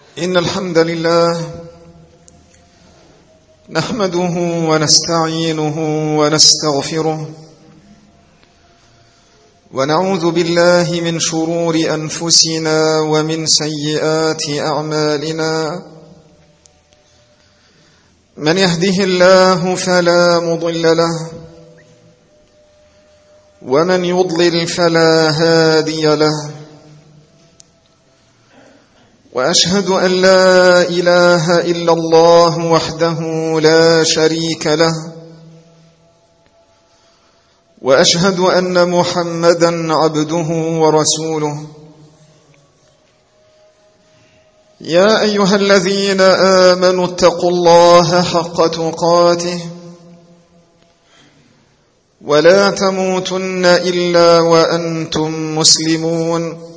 إن الحمد لله نحمده ونستعينه ونستغفره ونعوذ بالله من شرور أنفسنا ومن سيئات أعمالنا. من يهده الله فلا مضل له ومن يضلل فلا هادي له، وأشهد أن لا إله إلا الله وحده لا شريك له، وأشهد أن محمدًا عبده ورسوله. يا أيها الذين آمنوا اتقوا الله حق تقاته ولا تموتن إلا وأنتم مسلمون.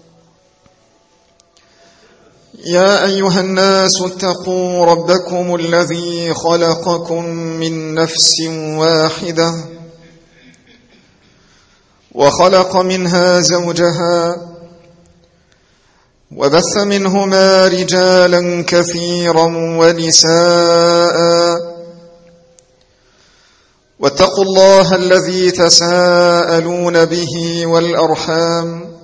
يا أيها الناس اتقوا ربكم الذي خلقكم من نفس واحدة وخلق منها زوجها وبث منهما رجالا كثيرا ونساء، واتقوا الله الذي تساءلون به والأرحام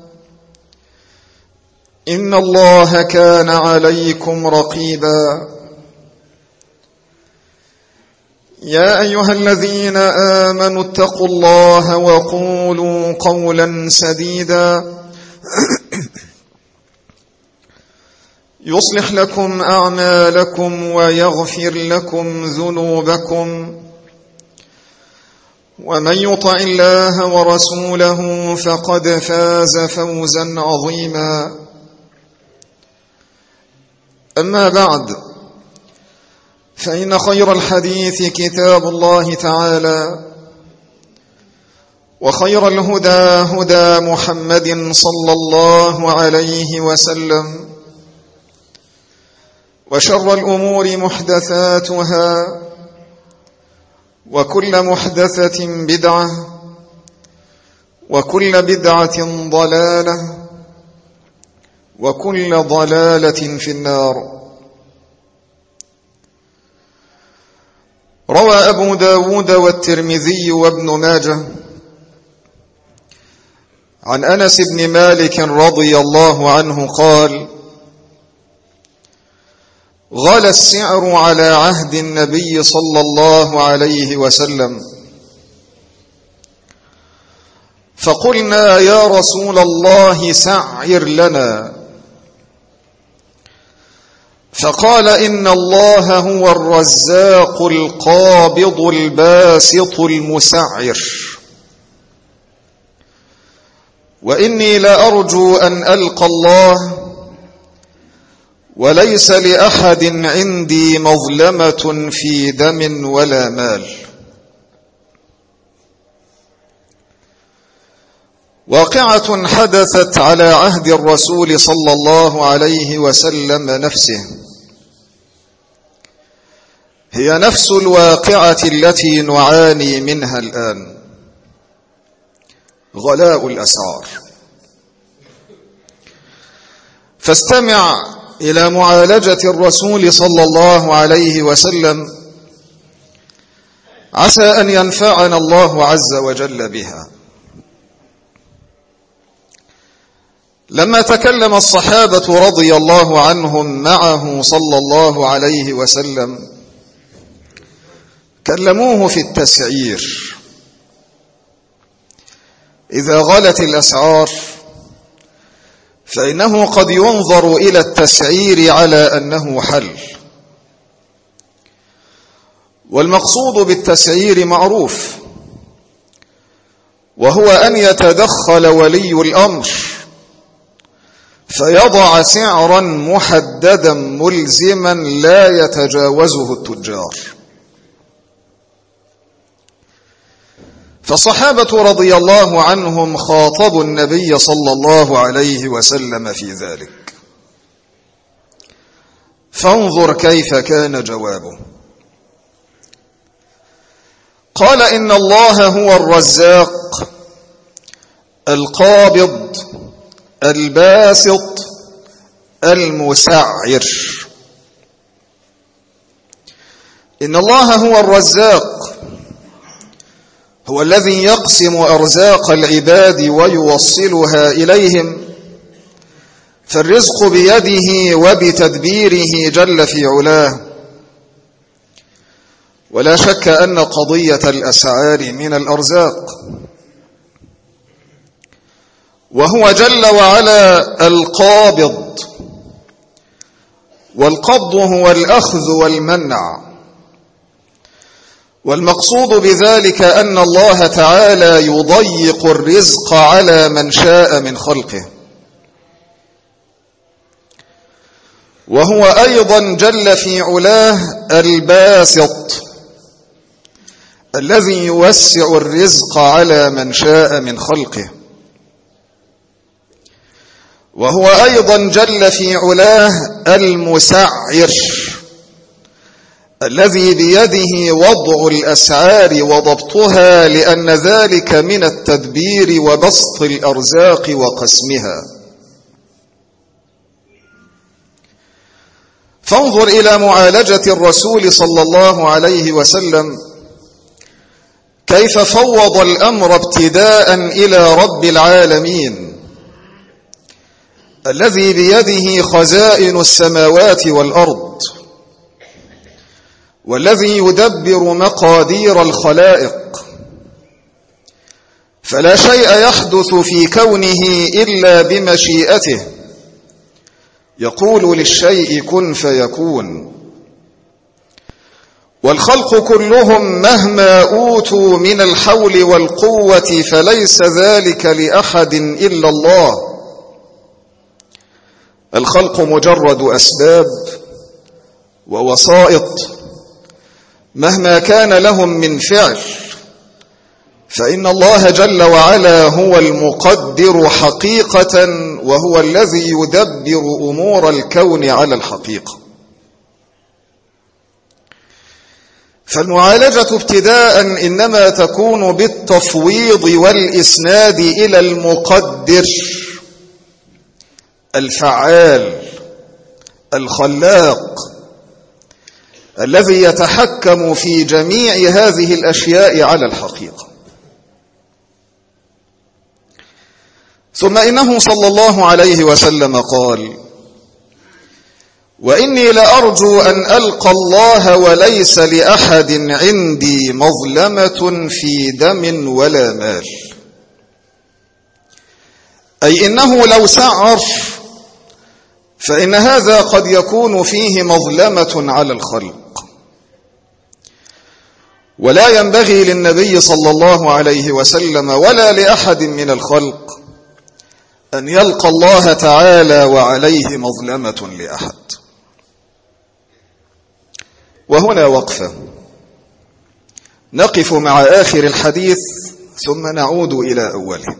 إن الله كان عليكم رقيبا. يا أيها الذين آمنوا اتقوا الله وقولوا قولا سديدا يصلح لكم أعمالكم ويغفر لكم ذنوبكم، ومن يطع الله ورسوله فقد فاز فوزا عظيما. أما بعد، فإن خير الحديث كتاب الله تعالى، وخير الهدى هدى محمد صلى الله عليه وسلم، وشر الأمور محدثاتها، وكل محدثة بدعة، وكل بدعة ضلالة، وكل ضلالة في النار. روى أبو داود والترمذي وابن ماجه عن أنس بن مالك رضي الله عنه قال: غلا السعر على عهد النبي صلى الله عليه وسلم، فقلنا يا رسول الله سعر لنا، فقال إن الله هو الرزاق القابض الباسط المسعر، وإني لأرجو أن ألقى الله وليس لأحد عندي مظلمة في دم ولا مال. واقعة حدثت على عهد الرسول صلى الله عليه وسلم نفسه، هي نفس الواقعة التي نعاني منها الآن، غلاء الأسعار. فاستمع إلى معالجة الرسول صلى الله عليه وسلم، عسى أن ينفعنا الله عز وجل بها. لما تكلم الصحابة رضي الله عنهم معه صلى الله عليه وسلم، كلموه في التسعير. إذا غلت الأسعار فإنه قد ينظر إلى التسعير على أنه حل، والمقصود بالتسعير معروف، وهو أن يتدخل ولي الأمر فيضع سعرا محددا ملزما لا يتجاوزه التجار. فالصحابة رضي الله عنهم خاطبوا النبي صلى الله عليه وسلم في ذلك، فانظر كيف كان جوابه. قال إن الله هو الرزاق القابض الباسط المسعر. إن الله هو الرزاق، هو الذي يقسم أرزاق العباد ويوصلها إليهم، فالرزق بيده وبتدبيره جل في علاه. ولا شك أن قضية الأسعار من الأرزاق، وهو جل وعلا القابض، والقبض هو الأخذ والمنع. والمقصود بذلك أن الله تعالى يضيق الرزق على من شاء من خلقه، وهو أيضا جل في علاه الباسط الذي يوسع الرزق على من شاء من خلقه، وهو أيضا جل في علاه المسعر الذي بيده وضع الأسعار وضبطها، لأن ذلك من التدبير وبسط الأرزاق وقسمها. فانظر إلى معالجة الرسول صلى الله عليه وسلم كيف فوض الأمر ابتداء إلى رب العالمين الذي بيده خزائن السماوات والأرض، والذي يدبر مقادير الخلائق، فلا شيء يحدث في كونه إلا بمشيئته، يقول للشيء كن فيكون. والخلق كلهم مهما أوتوا من الحول والقوة فليس ذلك لأحد إلا الله. الخلق مجرد أسباب ووسائط، مهما كان لهم من فعل، فإن الله جل وعلا هو المقدر حقيقة، وهو الذي يدبر أمور الكون على الحقيقة. فالمعالجة ابتداء إنما تكون بالتفويض والإسناد إلى المقدر الفعال الخلاق الذي يتحكم في جميع هذه الأشياء على الحقيقة. ثم إنه صلى الله عليه وسلم قال: وإني لأرجو أن ألقى الله وليس لأحد عندي مظلمة في دم ولا مال. أي إنه لو سعر فإن هذا قد يكون فيه مظلمة على الخلق، ولا ينبغي للنبي صلى الله عليه وسلم ولا لأحد من الخلق أن يلقى الله تعالى وعليه مظلمة لأحد. وهنا وقفة نقف مع آخر الحديث ثم نعود إلى أوله.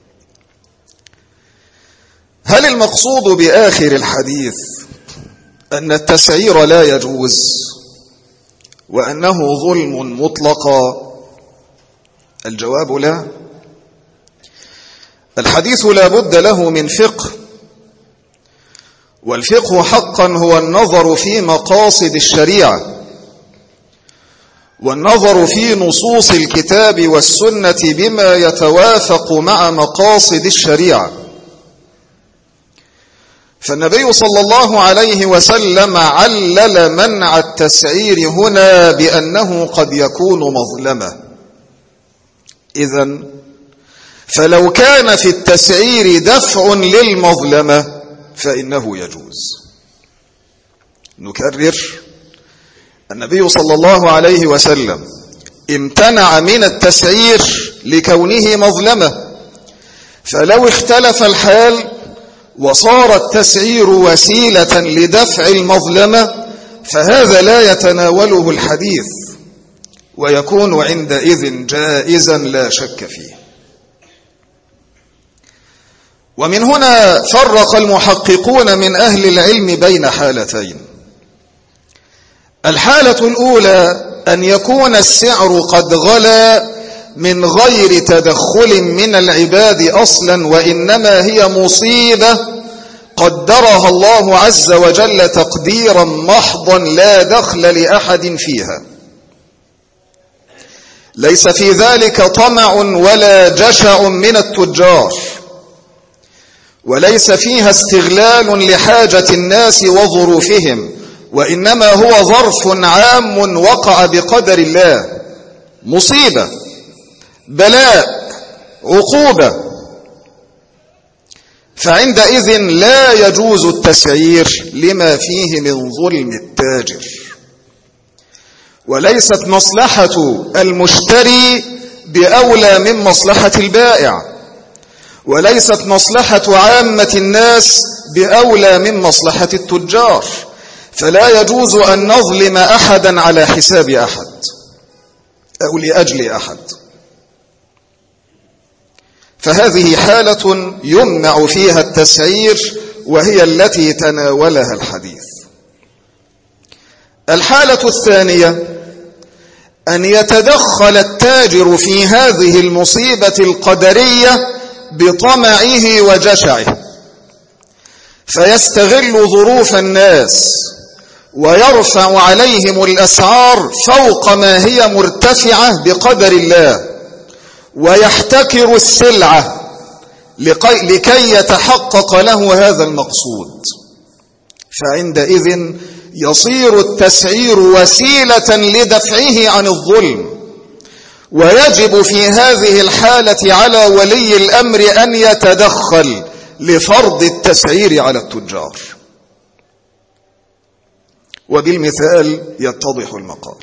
هل المقصود بآخر الحديث أن التسعير لا يجوز وأنه ظلم مطلقا؟ الجواب لا. الحديث لا بد له من فقه، والفقه حقا هو النظر في مقاصد الشريعة، والنظر في نصوص الكتاب والسنة بما يتوافق مع مقاصد الشريعة. فالنبي صلى الله عليه وسلم علل منع التسعير هنا بأنه قد يكون مظلمة. إذن فلو كان في التسعير دفع للمظلمة فإنه يجوز. نكرر: النبي صلى الله عليه وسلم امتنع من التسعير لكونه مظلمة، فلو اختلف الحال وصار التسعير وسيلة لدفع المظلمة فهذا لا يتناوله الحديث، ويكون عندئذ جائزا لا شك فيه. ومن هنا فرق المحققون من أهل العلم بين حالتين. الحالة الأولى أن يكون السعر قد غلا من غير تدخل من العباد أصلا، وإنما هي مصيبة قدرها الله عز وجل تقديرا محضا لا دخل لأحد فيها، ليس في ذلك طمع ولا جشع من التجار، وليس فيها استغلال لحاجة الناس وظروفهم، وإنما هو ظرف عام وقع بقدر الله، مصيبة، بلاء، عقوبة. فعندئذ لا يجوز التسعير لما فيه من ظلم التاجر، وليست مصلحة المشتري بأولى من مصلحة البائع، وليست مصلحة عامة الناس بأولى من مصلحة التجار، فلا يجوز أن نظلم أحدا على حساب أحد أو لأجل أحد. فهذه حالة يمنع فيها التسعير، وهي التي تناولها الحديث. الحالة الثانية أن يتدخل التاجر في هذه المصيبة القدرية بطمعه وجشعه، فيستغل ظروف الناس ويرفع عليهم الأسعار فوق ما هي مرتفعة بقدر الله، ويحتكر السلعة لكي يتحقق له هذا المقصود. فعندئذ يصير التسعير وسيلة لدفعه عن الظلم، ويجب في هذه الحالة على ولي الأمر أن يتدخل لفرض التسعير على التجار. وبالمثال يتضح المقال.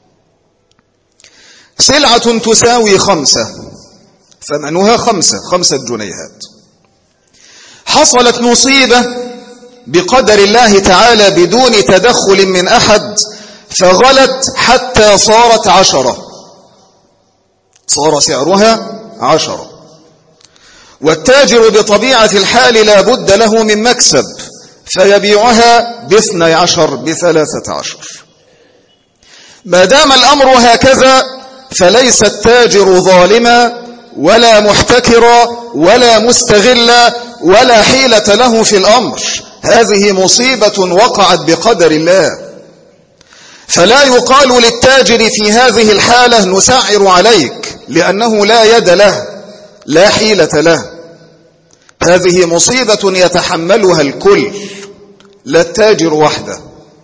سلعة تساوي 5، ثمنها 5 جنيهات، حصلت مصيبة بقدر الله تعالى بدون تدخل من أحد، فغلت حتى صارت 10، صار سعرها 10، والتاجر بطبيعة الحال لا بد له من مكسب، فيبيعها ب12 ب13. ما دام الأمر هكذا فليس التاجر ظالما ولا محتكرا ولا مستغلا ولا حيلة له في الأمر، هذه مصيبة وقعت بقدر الله. فلا يقال للتاجر في هذه الحالة نسعر عليك، لأنه لا يد له لا حيلة له، هذه مصيبة يتحملها الكل لا التاجر وحده.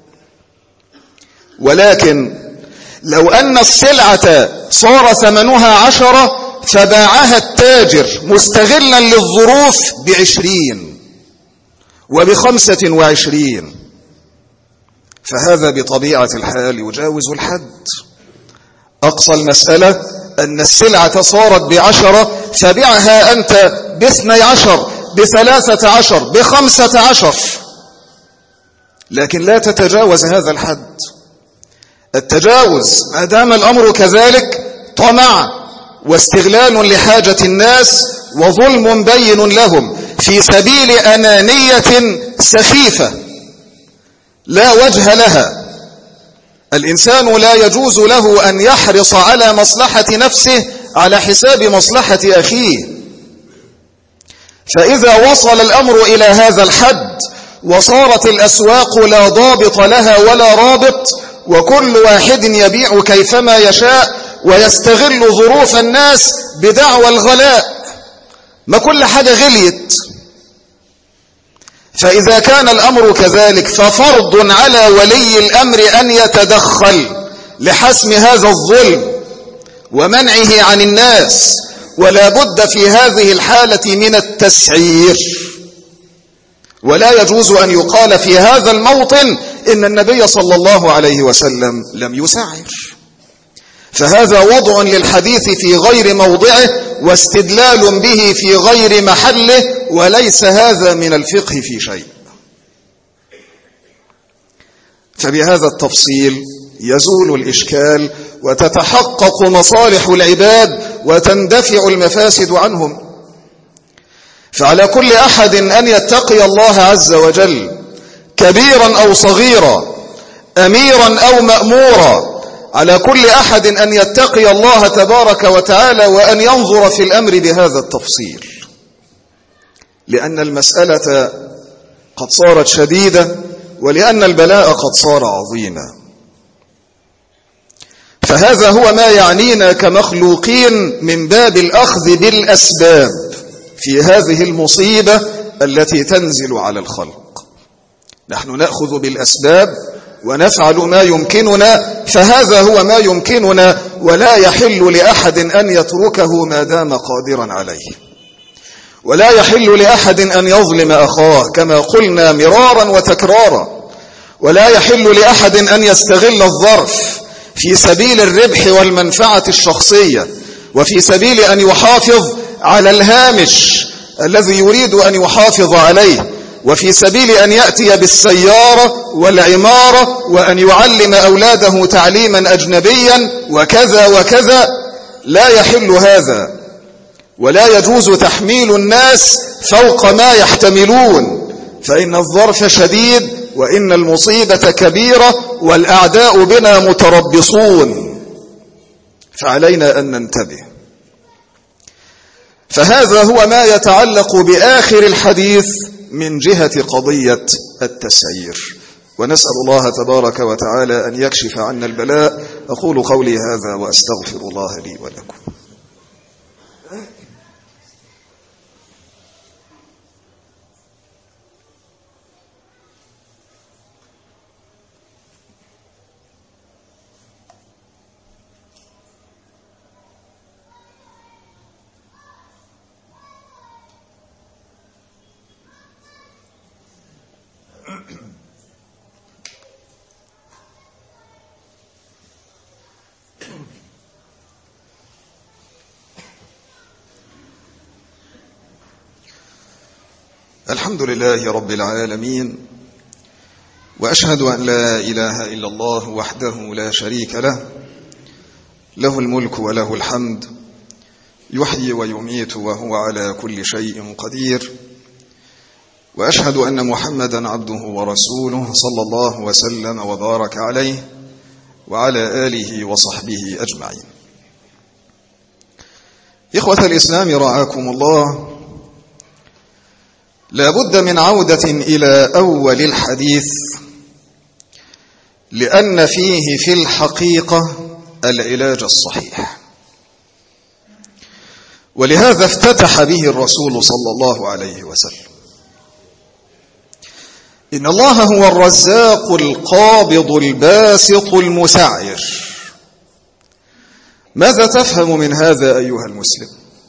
ولكن لو أن السلعة صار ثمنها 10 فباعها التاجر مستغلا للظروف ب20 وب25، فهذا بطبيعة الحال يجاوز الحد. أقصى المسألة أن السلعة صارت ب10 فبيعها أنت ب12 ب13 ب15، لكن لا تتجاوز هذا الحد. التجاوز ما دام الأمر كذلك طمع واستغلال لحاجة الناس وظلم بين لهم في سبيل أنانية سخيفة لا وجه لها. الإنسان لا يجوز له أن يحرص على مصلحة نفسه على حساب مصلحة أخيه. فإذا وصل الأمر إلى هذا الحد وصارت الأسواق لا ضابط لها ولا رابط، وكل واحد يبيع كيفما يشاء ويستغل ظروف الناس بدعوى الغلاء، ما كل حاجة غليت. فإذا كان الأمر كذلك ففرض على ولي الأمر أن يتدخل لحسم هذا الظلم ومنعه عن الناس، ولا بد في هذه الحالة من التسعير. ولا يجوز أن يقال في هذا الموطن إن النبي صلى الله عليه وسلم لم يسعر، فهذا وضع للحديث في غير موضعه واستدلال به في غير محله، وليس هذا من الفقه في شيء. فبهذا التفصيل يزول الإشكال وتتحقق مصالح العباد وتندفع المفاسد عنهم. فعلى كل أحد أن يتقي الله عز وجل كبيرا أو صغيرا، أميرا أو مأمورا، على كل أحد أن يتقي الله تبارك وتعالى وأن ينظر في الأمر بهذا التفصيل، لأن المسألة قد صارت شديدة، ولأن البلاء قد صار عظيما. فهذا هو ما يعنينا كمخلوقين من باب الأخذ بالأسباب في هذه المصيبة التي تنزل على الخلق. نحن نأخذ بالأسباب ونفعل ما يمكننا، فهذا هو ما يمكننا، ولا يحل لأحد أن يتركه ما دام قادرا عليه، ولا يحل لأحد أن يظلم أخاه كما قلنا مرارا وتكرارا، ولا يحل لأحد أن يستغل الظرف في سبيل الربح والمنفعة الشخصية، وفي سبيل أن يحافظ على الهامش الذي يريد أن يحافظ عليه، وفي سبيل أن يأتي بالسيارة والعمارة وأن يعلم أولاده تعليما أجنبيا وكذا وكذا. لا يحل هذا، ولا يجوز تحميل الناس فوق ما يحتملون، فإن الظرف شديد وإن المصيبة كبيرة والأعداء بنا متربصون، فعلينا أن ننتبه. فهذا هو ما يتعلق بآخر الحديث من جهة قضية التسعير، ونسأل الله تبارك وتعالى أن يكشف عنا البلاء. أقول قولي هذا وأستغفر الله لي ولكم. الحمد لله رب العالمين، وأشهد أن لا إله إلا الله وحده لا شريك له، له الملك وله الحمد، يحيي ويميت وهو على كل شيء قدير. وأشهد أن محمدا عبده ورسوله صلى الله وسلم وبارك عليه وعلى آله وصحبه أجمعين. إخوة الإسلام رعاكم الله، لا بد من عودة إلى أول الحديث، لأن فيه في الحقيقة العلاج الصحيح، ولهذا افتتح به الرسول صلى الله عليه وسلم. إن الله هو الرزاق القابض الباسط المسعر. ماذا تفهم من هذا أيها المسلم؟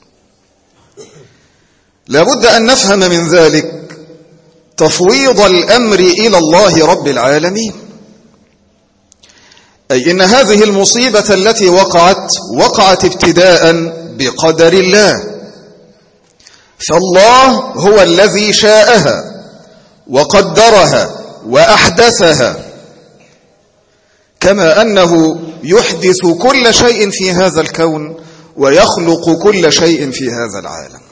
لابد أن نفهم من ذلك تفويض الأمر إلى الله رب العالمين، أي إن هذه المصيبة التي وقعت ابتداء بقدر الله، فالله هو الذي شاءها وقدرها وأحدثها، كما أنه يحدث كل شيء في هذا الكون ويخلق كل شيء في هذا العالم.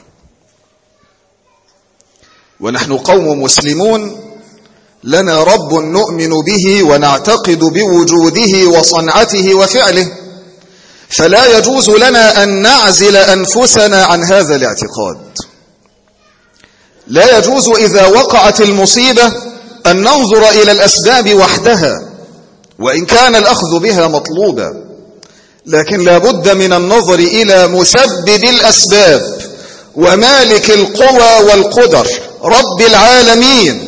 ونحن قوم مسلمون، لنا رب نؤمن به ونعتقد بوجوده وصنعته وفعله، فلا يجوز لنا أن نعزل أنفسنا عن هذا الاعتقاد. لا يجوز إذا وقعت المصيبة أن ننظر إلى الأسباب وحدها، وإن كان الأخذ بها مطلوبا، لكن لا بد من النظر إلى مسبب الأسباب ومالك القوى والقدر رب العالمين.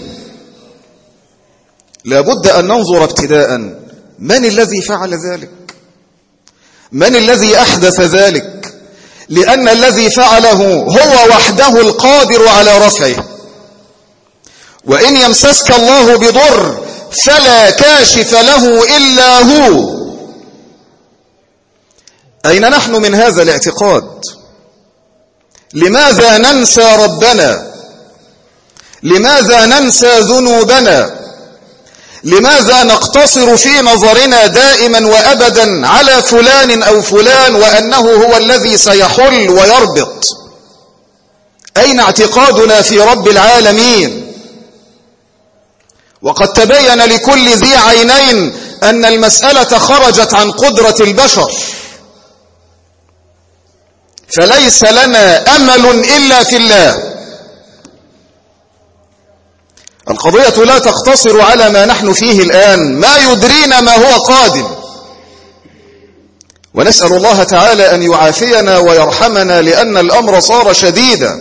لا بد أن ننظر ابتداء من الذي فعل ذلك، من الذي أحدث ذلك، لأن الذي فعله هو وحده القادر على رفعه. وإن يمسسك الله بضر فلا كاشف له إلا هو. أين نحن من هذا الاعتقاد؟ لماذا ننسى ربنا؟ لماذا ننسى ذنوبنا؟ لماذا نقتصر في نظرنا دائما وأبدا على فلان أو فلان وأنه هو الذي سيحل ويربط؟ أين اعتقادنا في رب العالمين؟ وقد تبين لكل ذي عينين أن المسألة خرجت عن قدرة البشر، فليس لنا أمل إلا في الله. القضية لا تقتصر على ما نحن فيه الآن، ما يدرينا ما هو قادم. ونسأل الله تعالى أن يعافينا ويرحمنا، لأن الأمر صار شديدا.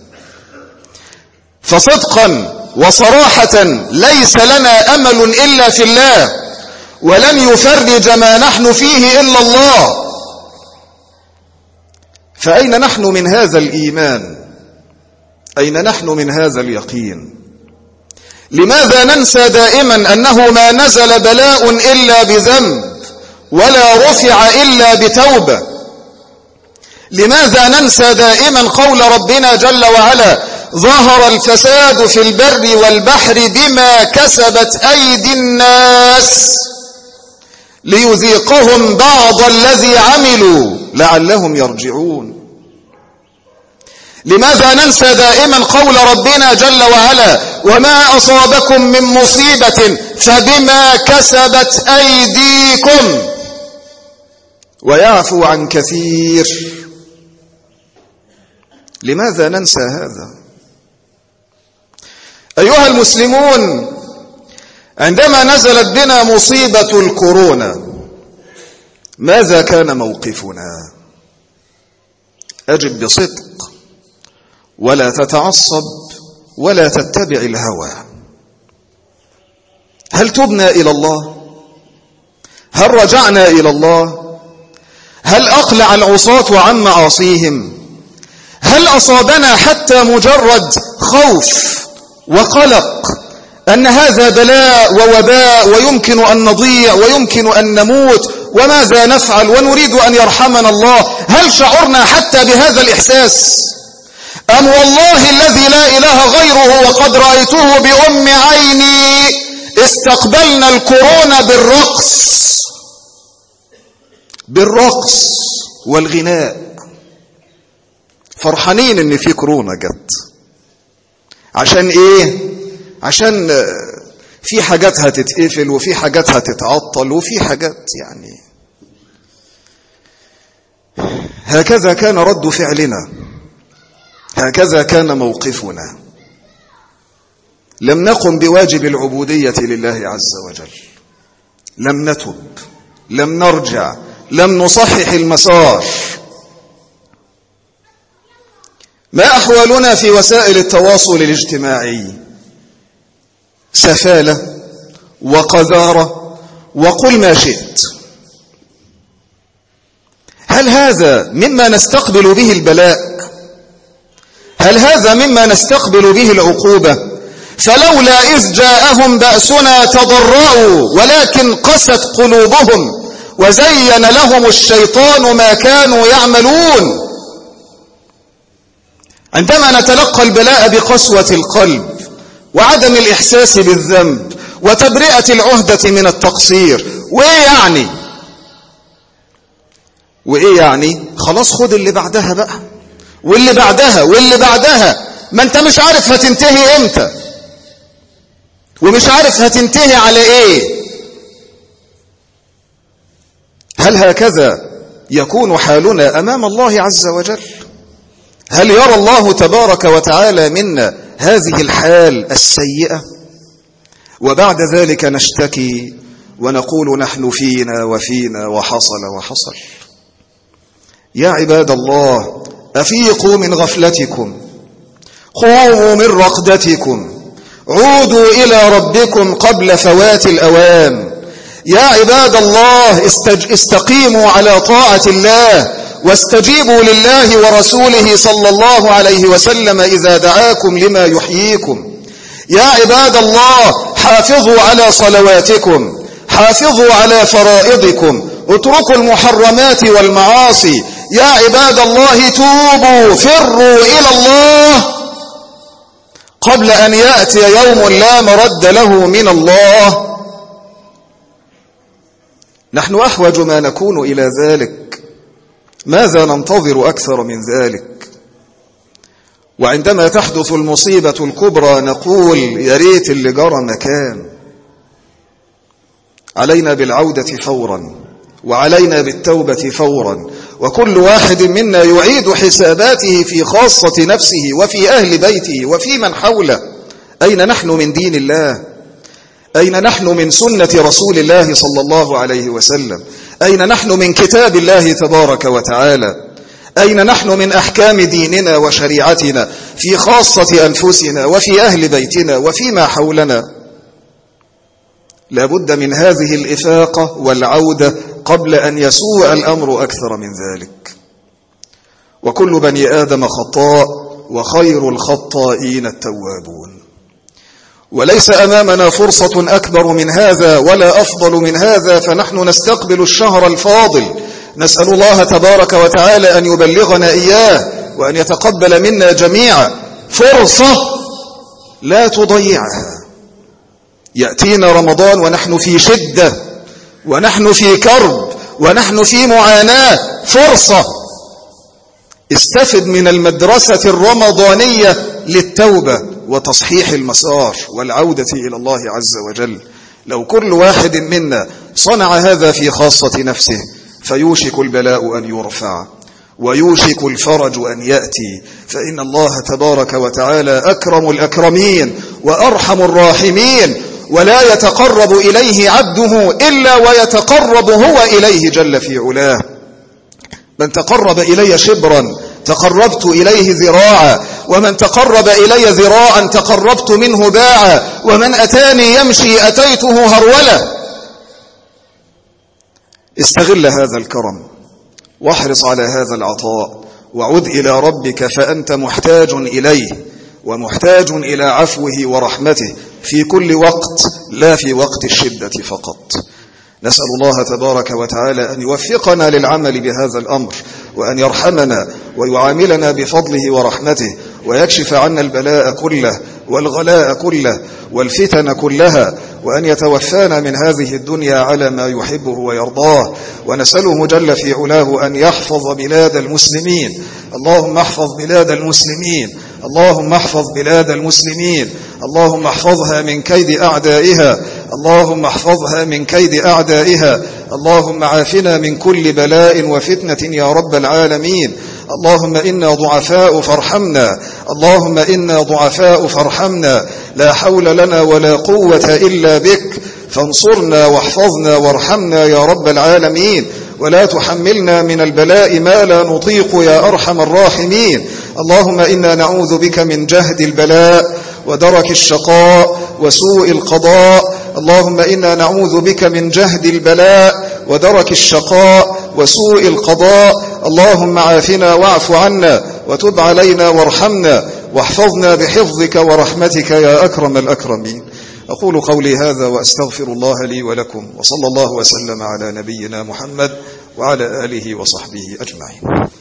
فصدقا وصراحة ليس لنا أمل إلا في الله، ولن يفرج ما نحن فيه إلا الله. فأين نحن من هذا الإيمان؟ أين نحن من هذا اليقين؟ لماذا ننسى دائما أنه ما نزل بلاء إلا بذنب ولا رفع إلا بتوبة؟ لماذا ننسى دائما قول ربنا جل وعلا: ظهر الفساد في البر والبحر بما كسبت أيدي الناس ليذيقهم بعض الذي عملوا لعلهم يرجعون؟ لماذا ننسى دائما قول ربنا جل وعلا: وما أصابكم من مصيبة فبما كسبت أيديكم ويعفو عن كثير؟ لماذا ننسى هذا؟ أيها المسلمون، عندما نزلت بنا مصيبة الكورونا ماذا كان موقفنا؟ أجب بصدق ولا تتعصب ولا تتبع الهوى. هل تبنا إلى الله؟ هل رجعنا إلى الله؟ هل أقلع العصاة عن معاصيهم؟ هل أصابنا حتى مجرد خوف وقلق أن هذا بلاء ووباء ويمكن أن نضيع ويمكن أن نموت وماذا نفعل ونريد أن يرحمنا الله؟ هل شعرنا حتى بهذا الإحساس؟ أم والله الذي لا إله غيره وقد رأيته بأم عيني استقبلنا الكورونا بالرقص والغناء، فرحانين ان في كورونا جت. عشان ايه؟ عشان في حاجات هتتقفل وفي حاجات هتتعطل وفي حاجات يعني. هكذا كان رد فعلنا، هكذا كان موقفنا. لم نقم بواجب العبودية لله عز وجل، لم نتب، لم نرجع، لم نصحح المسار. ما أحوالنا في وسائل التواصل الاجتماعي؟ سفالة وقذارة وقل ما شئت. هل هذا مما نستقبل به البلاء؟ هل هذا مما نستقبل به العقوبة؟ فلولا إذ جاءهم بأسنا تضرعوا ولكن قست قلوبهم وزين لهم الشيطان ما كانوا يعملون. عندما نتلقى البلاء بقسوة القلب وعدم الإحساس بالذنب وتبرئة العهدة من التقصير، وإيه يعني؟ خلاص خد اللي بعدها بقى، واللي بعدها واللي بعدها. ما انت مش عارف هتنتهي امتى ومش عارف هتنتهي على ايه. هل هكذا يكون حالنا أمام الله عز وجل؟ هل يرى الله تبارك وتعالى منا هذه الحال السيئة؟ وبعد ذلك نشتكي ونقول نحن فينا وفينا وحصل. يا عباد الله، أفيقوا من غفلتكم، قوموا من رقدتكم، عودوا إلى ربكم قبل فوات الأوان. يا عباد الله، استقيموا على طاعة الله واستجيبوا لله ورسوله صلى الله عليه وسلم إذا دعاكم لما يحييكم. يا عباد الله، حافظوا على صلواتكم، حافظوا على فرائضكم، اتركوا المحرمات والمعاصي. يا عباد الله، توبوا، فروا إلى الله قبل أن يأتي يوم لا مرد له من الله. نحن أحوج ما نكون إلى ذلك، ماذا ننتظر أكثر من ذلك؟ وعندما تحدث المصيبة الكبرى نقول يا ريت اللي جرى مكان. علينا بالعودة فورا وعلينا بالتوبة فورا، وكل واحد منا يعيد حساباته في خاصة نفسه وفي أهل بيته وفي من حوله. أين نحن من دين الله؟ أين نحن من سنة رسول الله صلى الله عليه وسلم؟ أين نحن من كتاب الله تبارك وتعالى؟ أين نحن من أحكام ديننا وشريعتنا في خاصة أنفسنا وفي أهل بيتنا وفيما حولنا؟ لابد من هذه الإفاقة والعودة قبل أن يسوء الأمر أكثر من ذلك. وكل بني آدم خطاء وخير الخطائين التوابون. وليس أمامنا فرصة أكبر من هذا ولا أفضل من هذا، فنحن نستقبل الشهر الفاضل، نسأل الله تبارك وتعالى أن يبلغنا إياه وأن يتقبل منا جميعا. فرصة لا تضيعها. يأتينا رمضان ونحن في شدة ونحن في كرب ونحن في معاناة. فرصة استفد من المدرسة الرمضانية للتوبة وتصحيح المسار والعودة إلى الله عز وجل. لو كل واحد منا صنع هذا في خاصة نفسه فيوشك البلاء أن يرفع ويوشك الفرج أن يأتي، فإن الله تبارك وتعالى أكرم الأكرمين وأرحم الراحمين، ولا يتقرب إليه عبده إلا ويتقرب هو إليه جل في علاه. من تقرب إلي شبرا تقربت إليه ذراعا، ومن تقرب إلي ذراعا تقربت منه باعا، ومن أتاني يمشي أتيته هرولا. استغل هذا الكرم واحرص على هذا العطاء، وعد إلى ربك فأنت محتاج إليه ومحتاج إلى عفوه ورحمته في كل وقت، لا في وقت الشدة فقط. نسأل الله تبارك وتعالى أن يوفقنا للعمل بهذا الأمر، وأن يرحمنا ويعاملنا بفضله ورحمته، ويكشف عنا البلاء كله والغلاء كله والفتن كلها، وأن يتوفانا من هذه الدنيا على ما يحبه ويرضاه. ونسأله جل في علاه أن يحفظ بلاد المسلمين. اللهم احفظ بلاد المسلمين، اللهم احفظ بلاد المسلمين، اللهم احفظها من كيد أعدائها، اللهم احفظها من كيد أعدائها، اللهم عافنا من كل بلاء وفتنة يا رب العالمين. اللهم إنا ضعفاء فارحمنا، اللهم إنا ضعفاء فارحمنا، لا حول لنا ولا قوة إلا بك، فانصرنا واحفظنا وارحمنا يا رب العالمين، ولا تحملنا من البلاء ما لا نطيق يا أرحم الراحمين. اللهم إنا نعوذ بك من جهد البلاء ودرك الشقاء وسوء القضاء. اللهم إنا نعوذ بك من جهد البلاء ودرك الشقاء وسوء القضاء. اللهم عافنا واعف عنا وتب علينا وارحمنا واحفظنا بحفظك ورحمتك يا أكرم الأكرمين. أقول قولي هذا وأستغفر الله لي ولكم، وصلى الله وسلم على نبينا محمد وعلى آله وصحبه أجمعين.